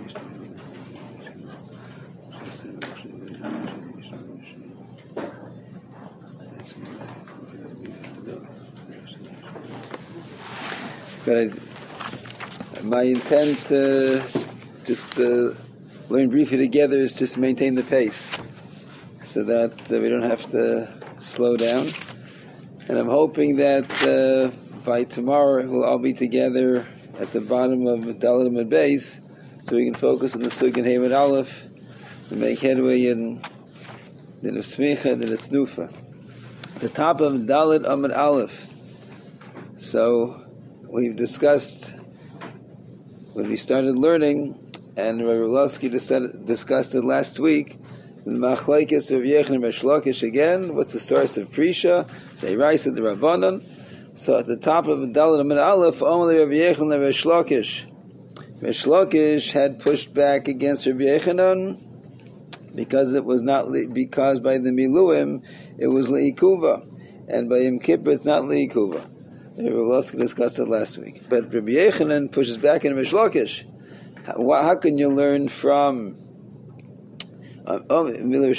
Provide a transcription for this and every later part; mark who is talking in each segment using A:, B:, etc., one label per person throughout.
A: But my intent, just learn briefly together, is just to maintain the pace, so that we don't have to slow down. And I'm hoping that by tomorrow we'll all be together at the bottom of Dalet Amud Beis, so we can focus on the Sugin Hamid Aleph to make headway in the Smicha and the Tznufa. The top of Dalet Amud Aleph. So we've discussed when we started learning, and Rabbi Rulowski discussed it last week. The Machlekes of Yechon and Reish Lakish again. What's the source of Prisha? They rise at the Rabbanon. So at the top of Dalet Amud Aleph, only Rabbi Yechon and Reish Lakish. Reish Lakish had pushed back against Rabbi Yechonon because it was not because by the Miluim it was Leikuva, and by Yom Kippur it's not Leikuva. Rabbi Rulowski discussed it last week. But Rabbi Yechonon pushes back in Reish Lakish. How can you learn from I learned the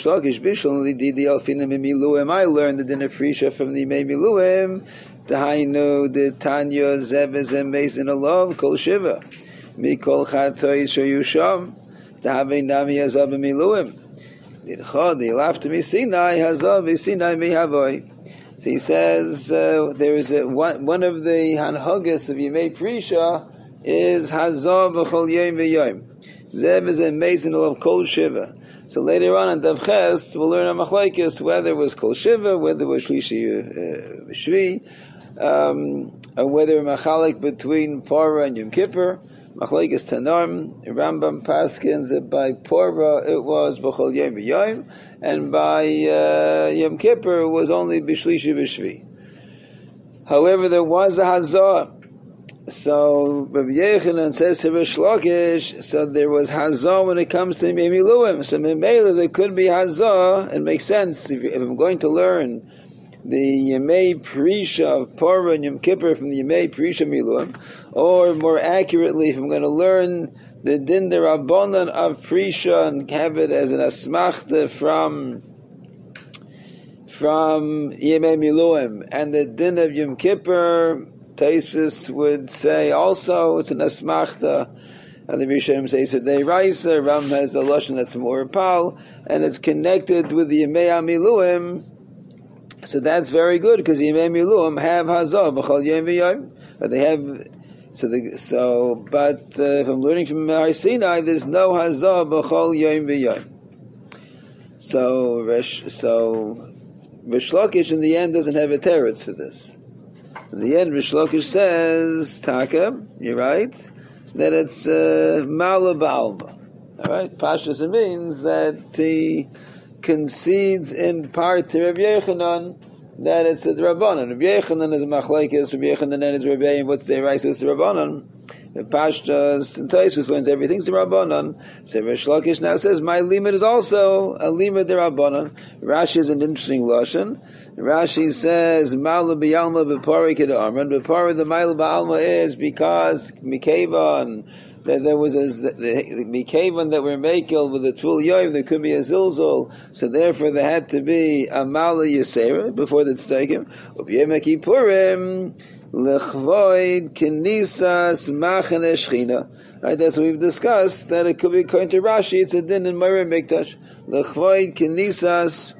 A: din of Frisha from the Yemei Miluim. Dahainu the Tanya Zebes and Mason Alav Kol Shiva Mikol Chatoy Shoyusham Dahavei Nami Hazav Miluim Chodi Laftami Sinai Hazav Sinai Mihavoy. So he says there is one of the Hanhagas of Yemei Frisha is Hazav B'chol Yom V'Yom Zebes and Mason Alav Kol Shiva. So later on in Dav Ches, we'll learn a machlekes whether it was Kol Shiva, whether it was Shlishi Shvi, or whether machalik between Parah and Yom Kippur. Machlekes Tanarm, Rambam paskins that by Parah it was B'chol Yom V'Yom, and by Yom Kippur it was only B'Shlishi B'Shvi. However, there was a Hazah. So Rabbi Yechonon says to Reish Lakish, so there was Hazah when it comes to Yemei Miluim. So Memela there could be Hazah. It makes sense if I'm going to learn the Yemei Prisha of Parah and Yom Kippur from the Yemei Prisha Miluim, or more accurately, if I'm going to learn the Din D'Rabbanan of Prisha and have it as an asmachta from Yemei Miluim, and the Din of Yom Kippur, Taisus would say also it's an asmachta, and the Rishonim say so they Raisa. Ram has a lashon that's more pal, and it's connected with the Yemei Miluim. So that's very good because the Yemei Miluim have Hazah b'chol Yom V'Yom, but they have But if I'm learning from Har Sinai, there's no Hazah b'chol Yom V'Yom. So Reish Lakish in the end doesn't have a teretz for this. In the end, Reish Lakish says, Taka, you're right, that it's Mala Ba'alma. All right? Pashas, it means that he concedes in part to Rabbi Yechonon that it's the Rabbanon. Rabbi Yechonon is a machlekes, Rabbi Yechonon is Rabbi, and what's the right? So it's the Rabbanon. The Pashtas and Taisus learns everything's the Rabbanon. So Reish Lakish now says, my limit is also a limit the Rabbanon. Rashi is an interesting lashon. Rashi says, Ma'ala b'yalma b'pari k'da'amran. B'pari the Ma'ala b'alma is because Mikevan, that there was the Mikevan that were makel with the Tul Yom, there could be a Zilzul, so therefore there had to be a Ma'ala Yisera before the Tzteikim. U'b'yem HaKippurim, L'chvoid Kenisas Machane Shechina. Right, that's what we've discussed, that it could be according to Rashi, it's a din in Meirei Mikdash. L'chvoid Kenisas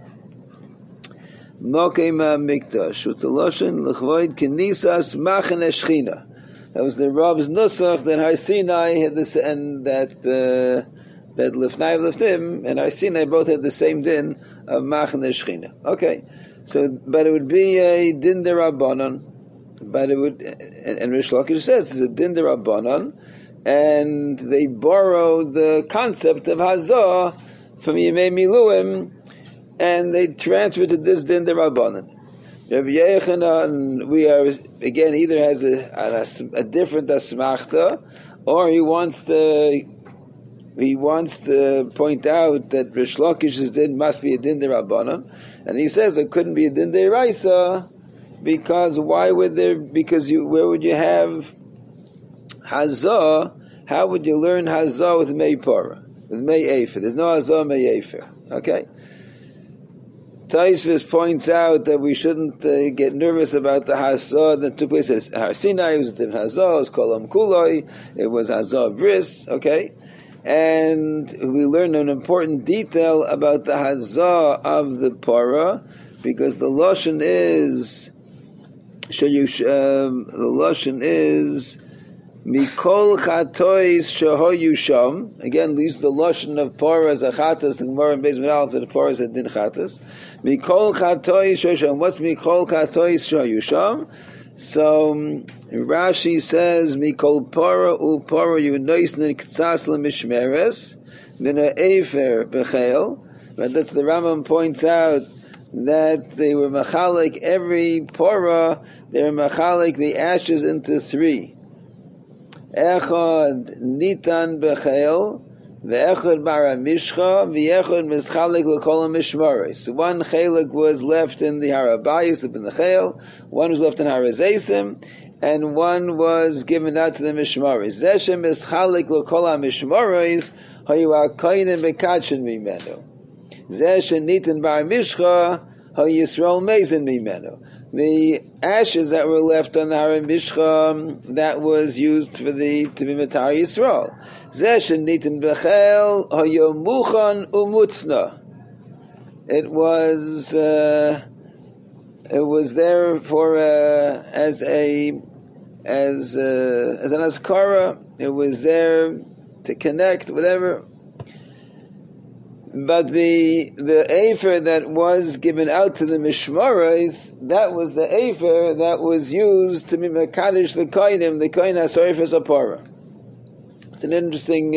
A: Mokei Mikdash. What's the lashon? L'chvoid Kenisas Machane Shechina. That was the Rab's nusach that Har Sinai had this, and that Lifnai Lifnim and Har Sinai both had the same din of Machane Shechina. Okay, so but it would be a din derabbanon. But it would, and Reish Lakish says it's a din derabbanon, and they borrowed the concept of Hazah from Yemei Miluim, and they transferred to this din derabbanon. Rabbi Yechonon, we are again either has a different asmachta, or he wants to point out that Reish Lakish's din must be a din derabbanon, and he says it couldn't be a din deraisa. Because why would there? Because where would you have Hazah How would you learn Hazah with Mei Para? With Mei Efer. There's no Hazah Mei Efer. Okay? Taisvis points out that we shouldn't get nervous about the Hazah that took place at Har Sinai. It was a different Hazah. It was Kolam Kuloi. It was Hazah Bris. Okay? And we learn an important detail about the Hazah of the Para, because the Lashon is Mikol Chatois Shehoyu Sham. Again, these the Lashon of Parah as a Chatas. The Gemara in Beis Medalef that the Parah is a Din Chatas. Mikol Chatois Shehoyu Sham. What's Mikol Chatois Shehoyu Sham? So Rashi says Mikol Parah U Parah Yunoisnin Ktsas LeMishmeres Mina Efer Bechel. But that's the Rambam points out that they were machalik every Parah. They were machalik the ashes into three. Echad nitan bechel, ve'echad bara mishcha, ve'echad mischalik l'kol mishmaris. One chelik was left in the harabayis up in the chel, one was left in harazesim, and one was given out to the mishmaris. Zeshem mischalik l'kol mishmaris, hayu akayim bekachin mimenu. Zeshem nitan bara mishcha, hayu yisrael mezin mimenu. The ashes that were left on the Harim Mishcha, that was used for to be Matar Yisrael. Zeshen nitin bechel hayomuchan umutzna. It was there for as an askara. It was there to connect, whatever. But the Efer that was given out to the Mishmarais, that was the Efer that was used to be Mekadosh the Koinim HaSorifes Apara. It's an interesting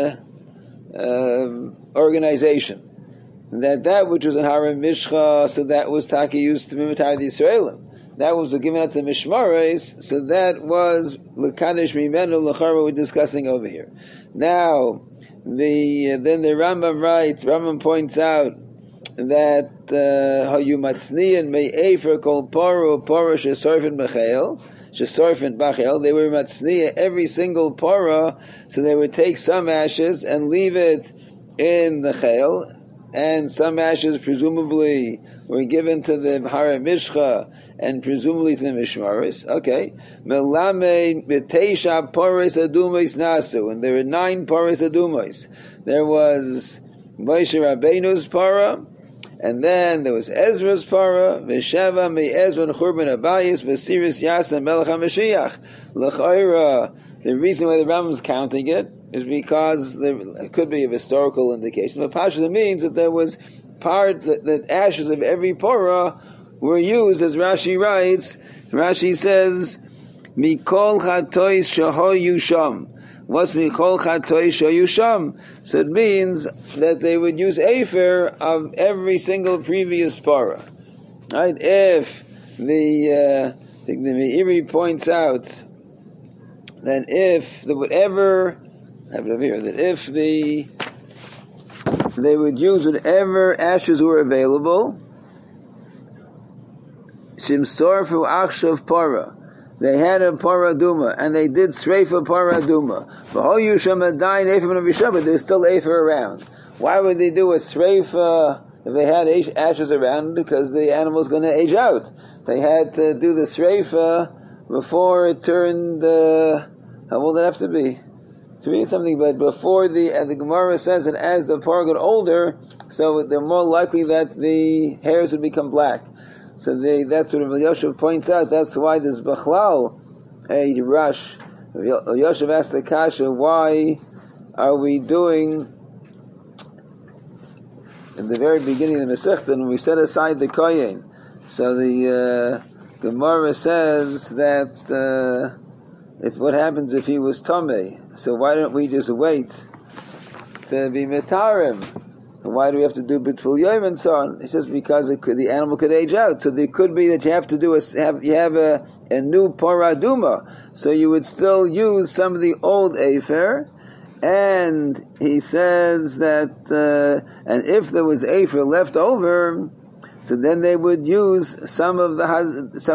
A: organization. That which was in Harim Mishcha, so that was Taki used to be Matar the Yisraelim. That was given out to the Mishmarais, so that was L'Kadosh Mimenu L'Chara we're discussing over here. Now, then the Rambam points out that Hayu Matzniyan Mei Efer Kol Paro Shesorfen Bechel Bachel. They were Matzniya every single Para, so they would take some ashes and leave it in the Chel, and some ashes presumably were given to the Hara Mishcha and presumably to the Mishmaris. Okay. Melame B'teisha Paris Adumais Nasu. And there were 9 Paris Adumais. There was Moshe Rabbeinu's Para, and then there was Ezra's Para, V'sheva Me Ezra and Churban Abayis, V'siris Yasa Melech HaMashiach. L'chaira, the reason why the Rambam's counting it is because it could be a historical indication. But Pasha means that there was the ashes of every Parah were used, as Rashi writes. Rashi says, Mikol Chatois Shehoyu Sham. What's Mikol Chatois Shehoyu Sham? So it means that they would use Efer of every single previous Parah. Right? If the Meiri points out that if they would ever have it over here, that if they would use whatever ashes were available, Shimsorfu Achshav Para. They had a Para Duma, and they did Sreifa Para Duma. But there's still Efer around. Why would they do a Sreifa if they had ashes around? Because the animal's going to age out. They had to do the Sreifa before it turned, how old did it have to be? 3 something, but before the Gemara says that as the Para got older, so they're more likely that the hairs would become black. So that's what Rabbi Yosef points out. That's why there's Bechlal, a rush. Yosef asked the Kasha, why are we doing, in the very beginning of the Masechta, when we set aside the Kohen? So the Gemara says that what happens if he was Tomei? So why don't we just wait to be Metarim? Why do we have to do B'tful Yom and so on? He says because the animal could age out. So there could be that you have to do a new Paraduma. So you would still use some of the old Efer. And he says that, and if there was Efer left over, so then they would use some of the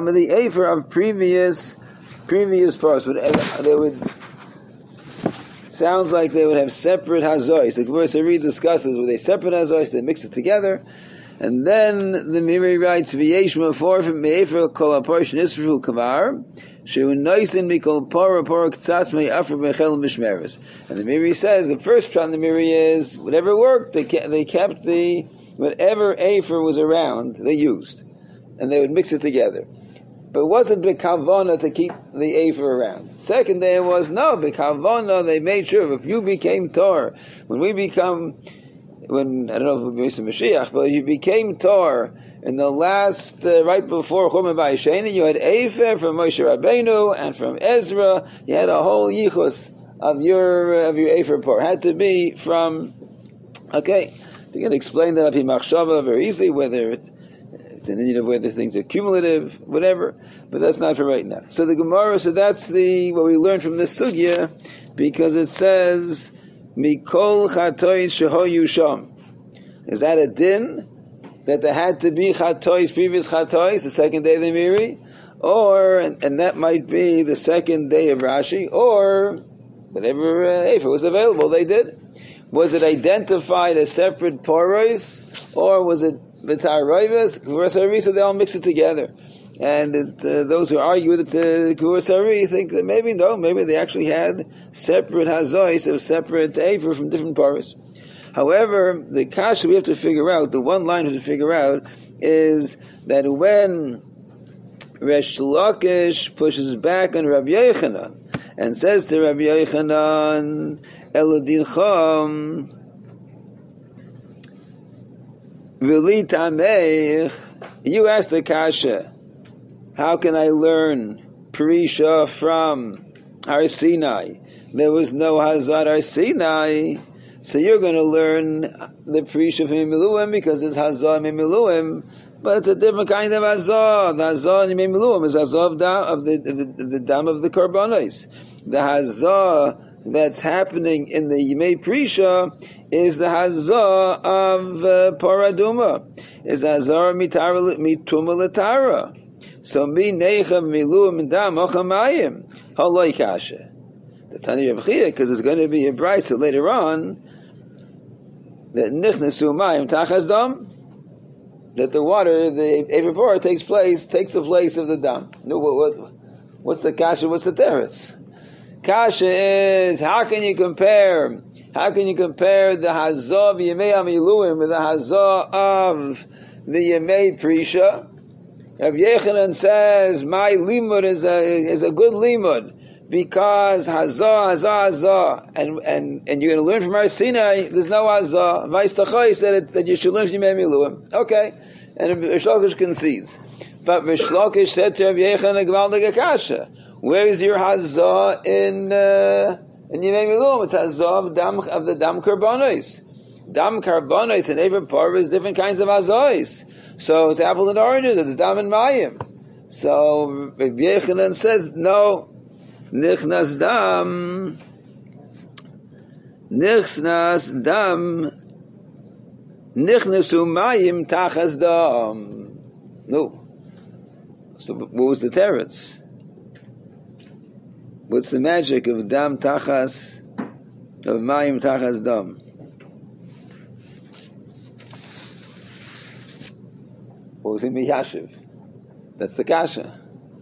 A: Efer of previous parts. They would. sounds like they would have separate hazois. The Gemara Sari discusses with a separate hazois, they mix it together, and then the Miri writes, "V'yesh for from me'efer kol ha'portion isrufu kavar, shehu noisin mikol pora k'tzas me'afra mechel mishmeres." And the Miri says, the first pshat in the Miri is, whatever worked, they kept the, whatever afer was around, they used, and they would mix it together. But it wasn't b'kavona to keep the afer around. Second day it was, no, b'kavona, they made sure, if you became Tor, when I don't know if it was Mashiach, but you became Tor in the last, right before Churban Ba'asheni, you had afer from Moshe Rabbeinu, and from Ezra, you had a whole yichus of your afer por. It had to be from, okay, you can explain that up in Machshava very easily, whether it's an Indian of whether things are cumulative, whatever, but that's not for right now. So the Gemara, so that's what we learned from this sugya, because it says, Mikol chatois shehoyu sham. Is that a din? That there had to be chatois, previous chatois, the second day of the Miri? Or, and that might be the second day of Rashi, or whatever if it was available, they did. Was it identified as separate poros, or was it v'tar roivas? So they all mix it together. And those who argue that the Kurasari think that maybe they actually had separate hazois of separate afer from different paras. However, the kasha we have to figure out, the one line we have to figure out, is that when Resh Lakish pushes back on Rabbi Yochanan and says to Rabbi Yochanan, Elodin Chom, V'li Tameich, you asked the kasha, how can I learn Perisha from Har Sinai? There was no Hazar Har Sinai, so you're going to learn the Perisha from Miluim because it's Hazar Miluim, but it's a different kind of Hazar. The Hazar in Miluim is Hazar of the dam of the Karbanos. The Hazar that's happening in the Yemei Perisha is the Hazar of Paraduma. Is Hazar Mituma Latara. So mi neichav miluim dam ochamayim haloi kasha. The Tani Reb Chia, because it's going to be a brayso later on that nichnasu mayim tachas dam, that the water, the aver por takes the place of the dam. No, what's the kasha? What's the teretz? Kasha is how can you compare the hazah of Yemei Amiluim with the hazah of the Yemei Prisha? Rabbi Yochanan says my limud is a good limud because hazah, and you're going to learn from Har Sinai. There's no hazah. Vayistachai said that you should learn from Yemei Miluim. Okay, and Rish Lakish concedes, but Rish Lakish said to Rabbi Yochanan Gvaldig Akasha, where is your hazah in Yemei Miluim? It's hazah of the dam karbonos. Dam karbonos and Ever Parva is different kinds of hazahs. So it's apple and oranges, it's dam and mayim. So Rabbi Yochanan says, no, nichnas dam, nichnasu mayim tachas dam. No. So what was the teretz? What's the magic of dam tachas, of mayim tachas dam? What was in Miyashiv? That's the kasha.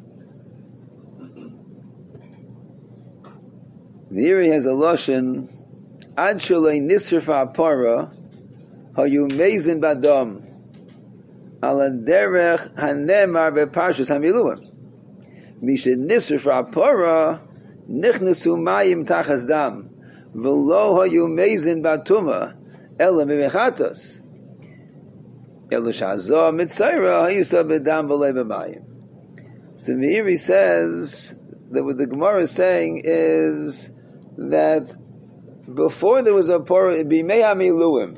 A: Viri has a lashon, ad shalei nisrfa para, hayu mezin badam, ala derech hanemar beparshas hamiluim. Mishe nisrfa para, nichnasu mayim tachas dam, v'lo hayu mezin batuma, ela mimechatos. So Meiri says that what the Gemara is saying is that before there was a Porah, Bimei HaMiluim,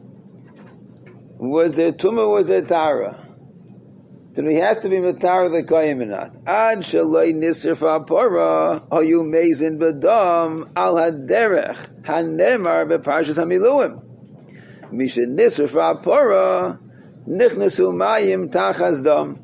A: was there Tumah, was there Tara? Did we have to be Matara the Koyim or not? Ad Shaloi Nisr Porah, Hayu Mezin Badam, Al Haderech, Hanemar Beparshas HaMiluim. Misha Nisr Porah, Nichnasu mayim tachas dam,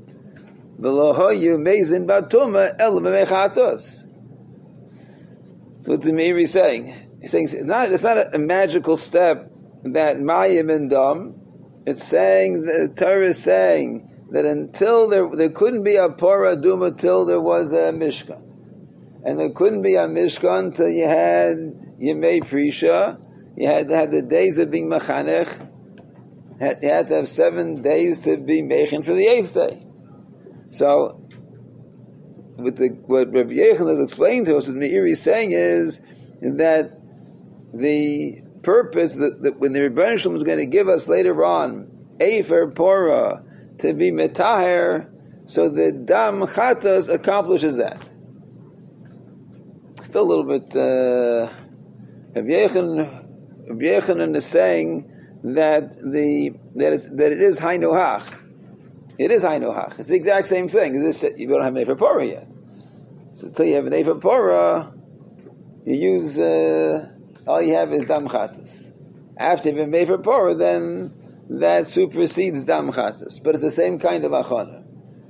A: v'lo hoyu mezin batuma el b'mechatos. So what's the Meiri saying? He's saying it's not a magical step that Mayim and Dam. It's saying, the Torah is saying that until there couldn't be a Porah Duma till there was a Mishkan. And there couldn't be a Mishkan till you had Yemei Prisha. You had to have the days of being Mechanech. You had to have 7 days to be Mechin for the 8th day. So, what Rabbi Yechon has explained to us, what Meiri is saying is that the purpose that when the Rebbeinu Shalom is going to give us later on Efer Porah to be Metaher, so the Dam Chatas accomplishes that. Still a little bit. Rabbi Yechanan is saying that it is Hainu Hach. It is Hainu Hach. It's the exact same thing. You don't have an Efer Porah yet. So until you have an Efer Porah, you use all you have is Dam Chatas. After you have an Efer Porah, then that supersedes Dam Chatas. But it's the same kind of Achana.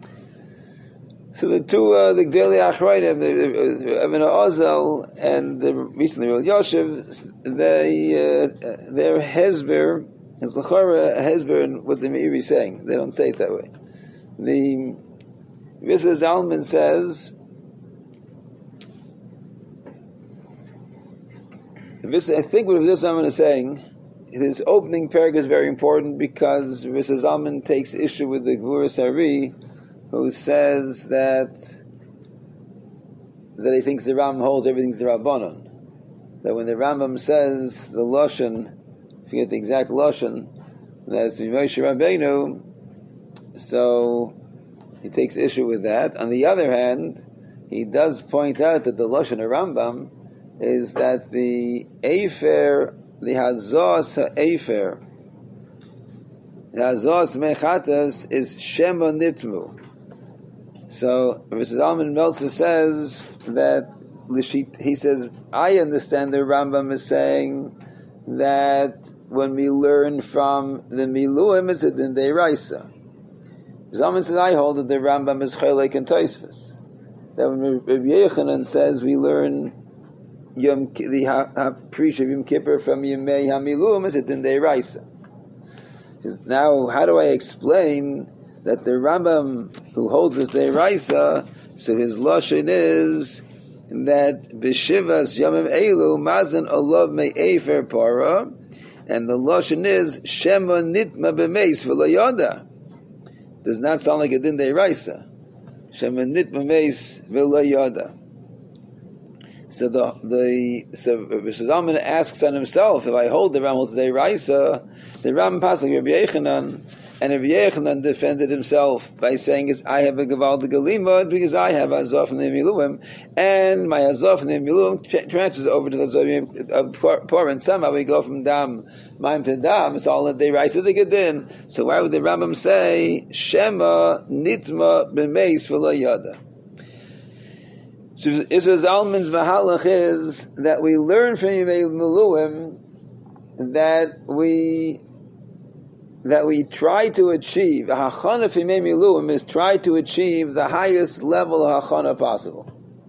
A: So the two, the Gdei Achrayim, Ibn Ozel and recently Rav Yoshev, their Hezber is l'chora Hezber in what the Meiri is saying. They don't say it that way. The Risa Zalman says, I think what Risa Zalman is saying, his opening paragraph is very important because Risa Zalman takes issue with the Gvuras Hari, who says that he thinks the Rambam holds everything's the Rabbanon. That when the Rambam says the Lashon, I forget the exact Lashon, that it's Moshe Rabbeinu, so he takes issue with that. On the other hand, he does point out that the Lashon of Rambam is that the Efer, the Hazos HaEfer, the Hazos Mechatas is Shema Nitmu. So, Mr. Zalman Meltzer says that he says, I understand the Rambam is saying that when we learn from the Miluim, it's a Din Deiraisa. Zalman says, I hold that the Rambam is Chelek and Tosfos. That when Rabbi Yechanan says we learn the Prisha of Yom Kippur from Yemei HaMiluim, it's a Din Deiraisa. Now, how do I explain that the Rambam who holds this Deiraisa, so his Lashon is that B'Shivas Yomim Elu Mazan Olav Me'efer Para, and the Lashon is Shema Nitma B'Meis V'Layada. Does not sound like a Din Deiraisa. Shema Nitma B'Meis V'Layada. So Zalman asks on himself, if I hold the Rambam holds Deiraisa, the Rambam pasuk Rabbi Yechanan, and Rabbi Yechanan defended himself by saying, I have a Gavaldik Limud because I have Azov from the Miluim, and my Azov from the Miluim transfers over to the Azov of Porah, and somehow we go from Dam, Maim to Dam, it's all that they rise to the Gedin. So why would the Rambam say, Shema Nitma B'Meis V'Lo Yada? So Zalman's Mahalach is that we learn from Yemei Miluim that we try to achieve, Hachana for Yemei Miluim is try to achieve the highest level of Hachana possible.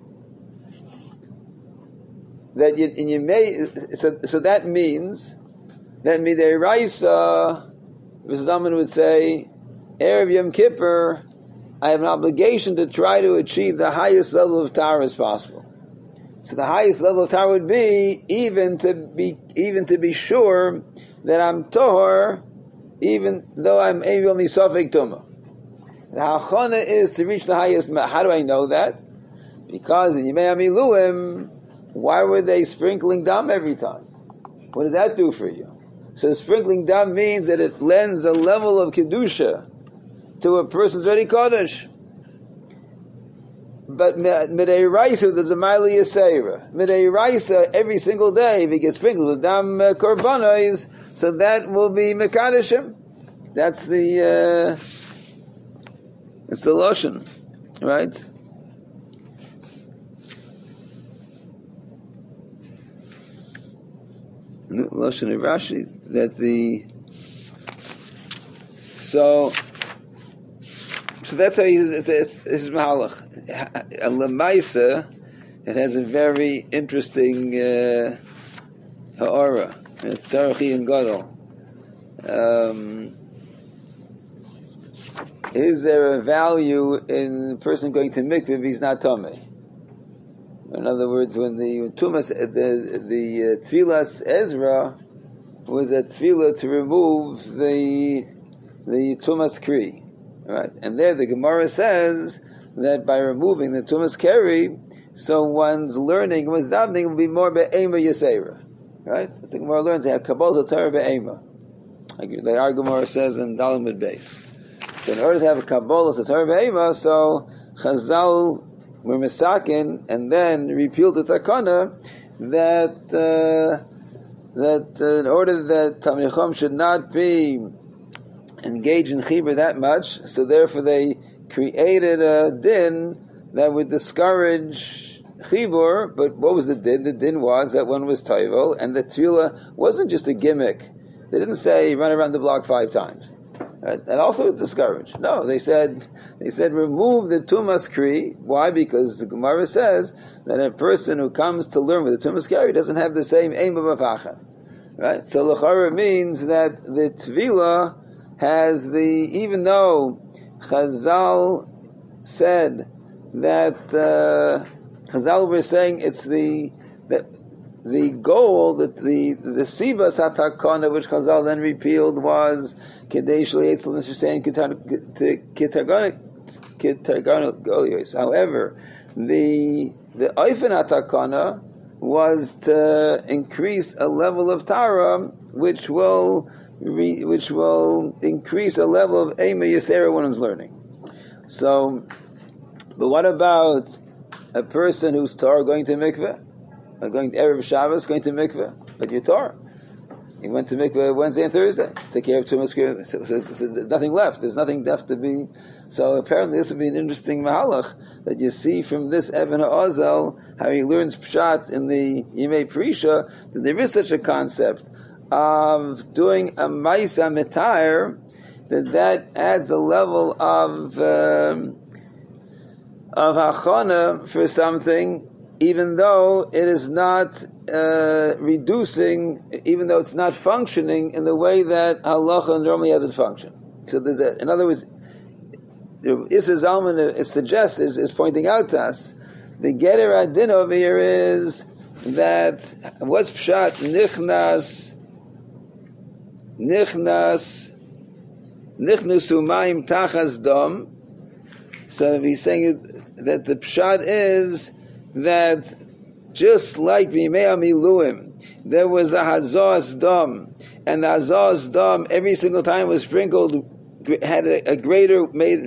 A: That in Yemei, so that means Midiraisa, Zalman would say, Erev Yom Kippur, I have an obligation to try to achieve the highest level of Torah as possible. So the highest level of Torah would be even to be sure that I'm Tohar, even though I'm able to Sofek Tumah. The Hachana is to reach the highest. How do I know that? Because in Yemei HaMiluim, why were they sprinkling dam every time? What does that do for you? So sprinkling dam means that it lends a level of Kedusha to a person's ready Kodesh. But Midei Raisa, there's a Mili Yisera. Midei Raisa, every single day, if he gets sprinkled with Dam Korbanos, so that will be Mekadeshim. That's the Lashon, right? Lashon of Rashi, that so that's how it's Mahalach. Lemaisa, it has a very interesting ha'ara. It's Tzarachi and Gadol. Is there a value in a person going to mikveh if he's not tamei? In other words, when the tumas, the tfilas Ezra was a tefillah to remove the tumas kri, right? And there the Gemara says that by removing the tumas kri, so one's learning, one's davening will be more be'ema yasera, right? I think Gemara learns they have kabbalah Torah be'ema, like our Gemara says in Dalamud Beis. So in order to have a kabbalah Torah be'ema, so Chazal were misakin and then repealed the takana that in order that Talmidei Chacham should not be engaged in chibur that much, so therefore they created a din that would discourage chibur. But what was the din? The din was that one was toivel, and the tefillah wasn't just a gimmick. They didn't say run around the block 5 times. Right? And also discouraged. No, they said remove the tumas kri. Why? Because the Gemara says that a person who comes to learn with the tumas kri doesn't have the same aim of a pacha. Right? So l'chara means that the tvila has even though Chazal said that Chazal were saying it's the goal, that the Siba Satakana, which Chazal then repealed, was Kadesh Leitzel Nisrasain Kitargonios. However, the Oifen Atakana was to increase a level of Tara, which will increase a level of Ema Yisera when one's learning. So, but what about a person who's Torah going to mikveh? Going to Erev Shabbos, going to mikveh, but you're Torah. He went to mikveh Wednesday and Thursday. Take care of tumas. So there's nothing left. There's nothing left to be. So apparently this would be an interesting mahalach that you see from this Even HaOzel, how he learns pshat in the Yimei Prisha, that there is such a concept of doing a Maisa Mitair, that adds a level of hachana for something, even though it is not reducing, even though it's not functioning in the way that halacha normally has it function. So in other words, Isser Zalman suggests is pointing out to us the Geter Adin over here is that what's pshat nichnusu mayim tachas dom. So he's saying that the pshat is that just like Bimei Miluim, there was a Hazos Dom, and the Hazos Dom every single time was sprinkled had a greater made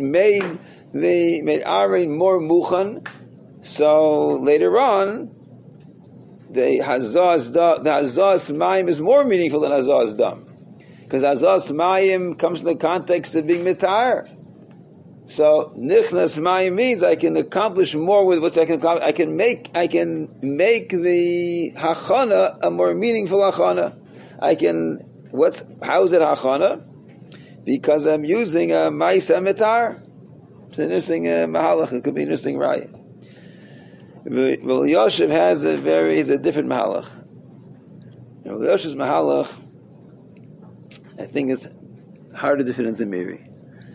A: Aaron more muchan. So later on, the Hazos Mayim is more meaningful than Hazos Dom, because Hazos Mayim comes from the context of being mitar. So nichnas mayim means I can accomplish more with what I can accomplish. I can make the hachana a more meaningful hachana. How is it hachana? Because I'm using a ma'isa mitar. It's an interesting mahalach. It could be an interesting raya. Well, Yoshev has a different mahalach. Well, Yoshev's mahalach, I think it's harder to fit into Miri.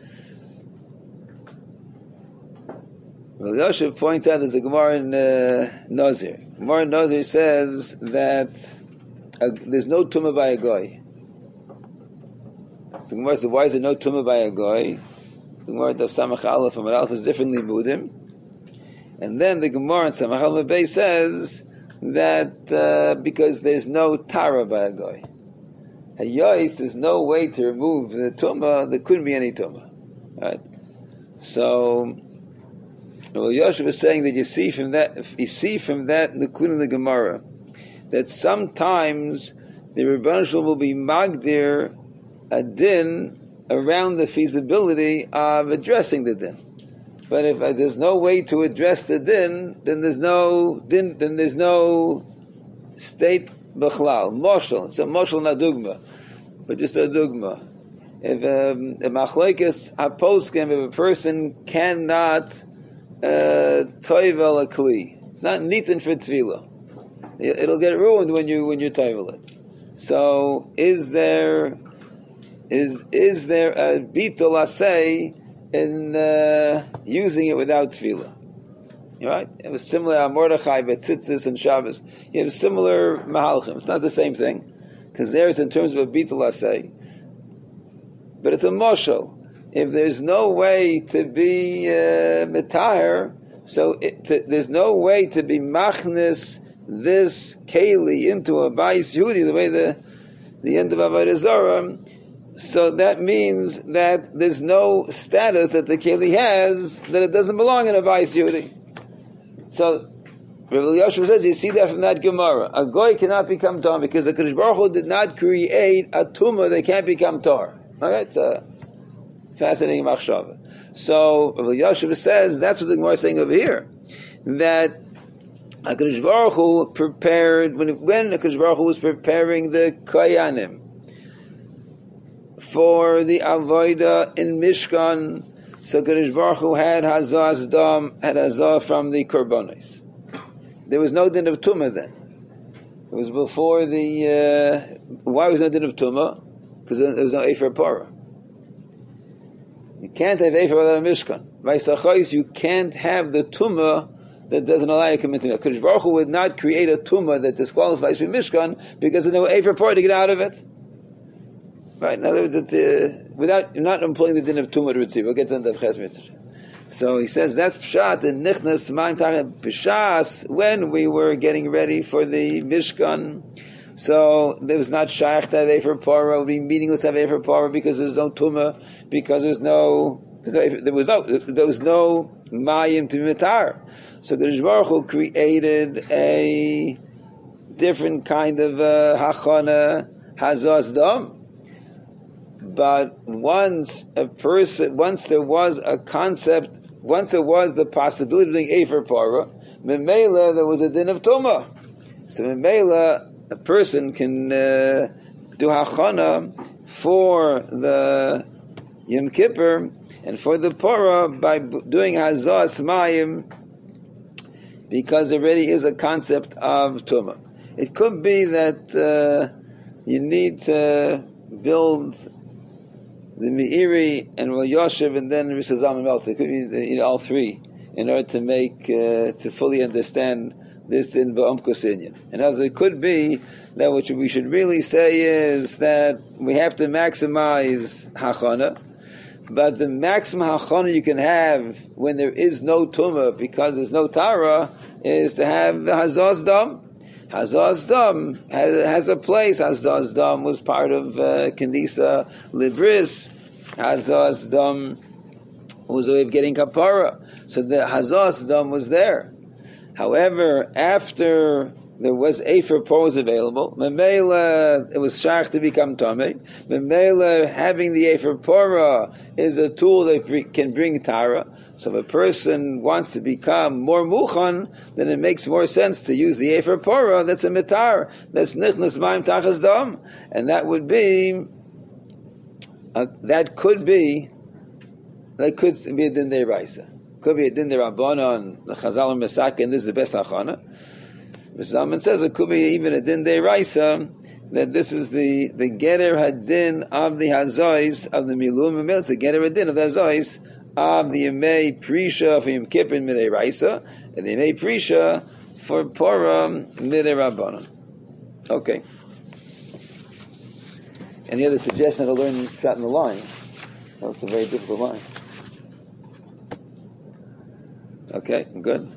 A: Well, Yoshev points out there's a Gemara in Nazir. Gemara in Nazir says that there's no tumah by a goy. So the Gemara says, why is there no tumah by a goy? The Gemara of Samach Aleph and Aleph is differently mudim. And then the Gemara in Samach Aleph Bey says that because there's no tara by a goy. Hayos, there's no way to remove the tumah, there couldn't be any tumah. Right? So well, Yosef is saying that you see from that Nukun in the Gemara that sometimes the Rebbeinu Shalom will be magdir a din around the feasibility of addressing the din. But if there's no way to address the din, then there's no state b'chlal. Moshel, it's a moshel na dugma, but just a dugma. If a machlekes haposkim, if a person cannot toivel a kli, It's not nitin for tefillah. It'll get ruined when you toivel it. So is there a bitul asay in using it without tefillah? Right? It was similar to Mordechai, Betzitzis, and Shabbos. You have similar mahalchim. It's not the same thing, because there it's in terms of a bitul asay, but it's a moshel. If there's no way to be mitahar, so there's no way to be machnis this keli into a bayis Yehudi, the way the end of Avodah Zarah. So that means that there's no status that the keli has that it doesn't belong in a bayis Yehudi. So Rabbi Yosef says, you see that from that Gemara. A goy cannot become tar because the Kadosh Baruch Hu did not create a tumah that can't become tar. Okay, it's a fascinating machshava. So Rabbi Yosef says that's what the Gemara is saying over here, that HaKadosh Baruch Hu prepared, when HaKadosh Baruch Hu was preparing the Koyanim for the Avodah in Mishkan, so HaKadosh Baruch Hu had Hazah Dam, had Hazah from the Korbanos. There was no din of Tumah then. It was before the, why was no din of Tumah? Because there was no Efer Parah. You can't have Efer without a Mishkan. By Sachais, you can't have the Tumah that doesn't allow you to commit to it. HaKadosh Baruch Hu would not create a tumah that disqualifies from Mishkan because there's no Efer Parah to get out of it. Right? In other words, without not employing the din of tumah to receive. We'll get to the Ches Mitzvah. So he says that's pshat and nichnas ma'im tachem pshas when we were getting ready for the Mishkan. So there was not shaykh to have Efer Parah. It would be meaningless to have Efer Parah because there's no tumah, because there was no mayim to be mitar. So Kadosh Baruch Hu created a different kind of hachana hazas dam. But once there was a concept, once there was the possibility of doing Efer Parah, Memela there was a din of Tumah. So Memela, a person can do hachana for the Yom Kippur and for the Parah by doing Hazas Mayim, because there already is a concept of Tumah. It could be that you need to build the Meiri and Rosh Yoshev and then Rishazam and Melta. It could be all three in order to make to fully understand this in Ba'umkos Inyan. And as it could be that what we should really say is that we have to maximize hachana, but the maximum hachana you can have when there is no tumah because there's no tara is to have hazaz dam. Hazaz dam has a place. Hazaz dam was part of Kanisa Libris. Hazaz dam was a way of getting kapara. So the hazaz dam was there. However, after there was Efer Parah available, Memela, it was Shach to become Tomei. Memela, having the Efer Parah is a tool that can bring Tara. So if a person wants to become more Muchan, then it makes more sense to use the Efer Parah. That's a Mitar. That's Nichnas Maim Tachas Dam. And that would be, that could be a Din Deiraisa. Could be a Din Deirabbanan, the Chazal and Mesaka, and this is the best Hachana. Zalman says it could be even a Din Deiraisa, that this is the Geter Hadin of the Hazois of the Milum. It's the Geter Hadin of the Hazois of the Yemei Prisha for Yom Kippur Midei Raisa, and the Yemei Prisha for Purim Midei Rabbanon. Okay. Any other suggestion to learn shot in the line? That's a very difficult line. Okay, good.